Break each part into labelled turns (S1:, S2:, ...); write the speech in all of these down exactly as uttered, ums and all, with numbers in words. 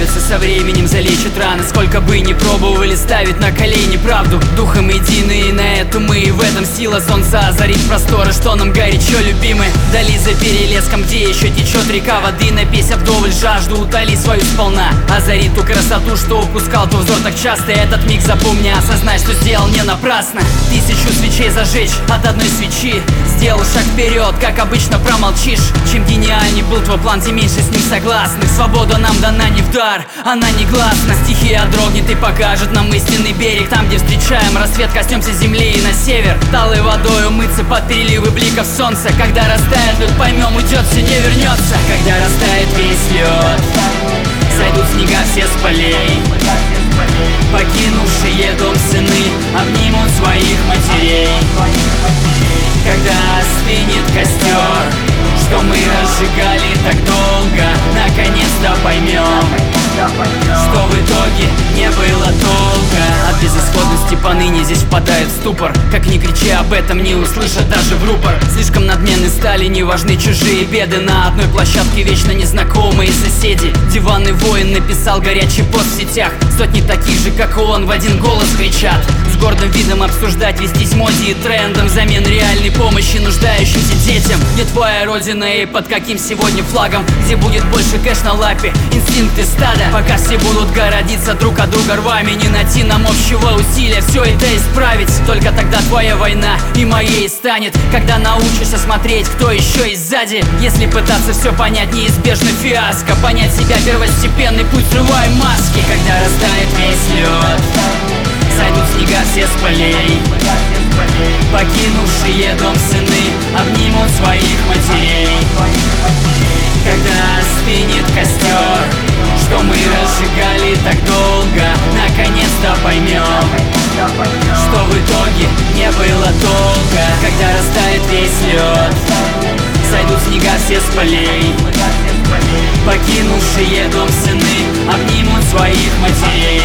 S1: сердце со временем залечит раны. Сколько бы ни пробовали ставить на колени правду, духом единые на это мы, и в этом сила. Солнца озарит просторы, что нам горячо любимы. Вдали за перелеском, где еще течет река воды, напейся вдоволь жажду, утоли свою сполна. Озари ту красоту, что упускал твой взор так часто. Этот миг запомни, осознай, что сделал не напрасно. Тысячу свечей зажечь от одной свечи. Сделал шаг вперед, как обычно промолчишь. Чем гениальней был твой план, тем меньше с ним согласных. Свобода нам дана не в дар, она негласна. Стихия дрогнет и покажет нам истинный берег. Там, где встречаем рассвет, коснемся земли и на север. Талой водой умыться под переливы бликов солнца. Когда растает лед, поймем, уйдет, все не вернется. Когда растает весь лед, сойдут снега все с полей. Покинувшие дом сыны обнимут своих матерей. Когда остынет костер, что мы разжигали так долго, наконец-то поймем, что в итоге не было толка. От безысходности поныне здесь впадает в ступор. Как ни кричи об этом, не услышат даже в рупор. Слишком надменны стали, не важны чужие беды. На одной площадке вечно незнакомые соседи. Диванный воин написал горячий пост в сетях. Сотни таких же, как и он, в один голос кричат. С гордым видом обсуждать, вестись моде и трендом. Взамен реальной помощи нуждающимся детям. Где твоя родина и под каким сегодня флагом? Где будет больше кэш на лапе, инстинкты стада? Пока все будут городиться друг от друга рвами, не найти нам общего усилия все это исправить. Только тогда твоя война и моей станет. Когда научишься смотреть, кто еще и сзади. Если пытаться все понять, неизбежно фиаско. Понять себя первостепенный путь, срывай маски. Когда растает весь лед, сойдут снега все с полей. Покинувшие дом сыны обнимут своих матерей. Когда остынет костер, что мы разжигали так долго, наконец-то поймем, что в итоге не было толка. Когда растает весь лед, сойдут снега все с полей. Покинувшие дом сыны обнимут своих матерей.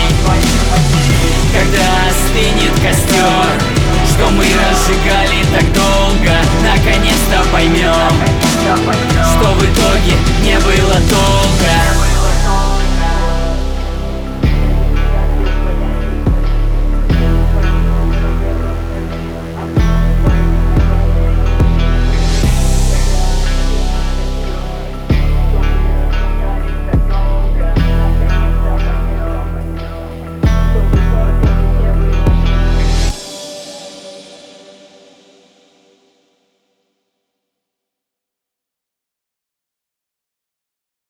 S1: Когда остынет костер, что мы разжигали так долго, наконец-то поймем, что в итоге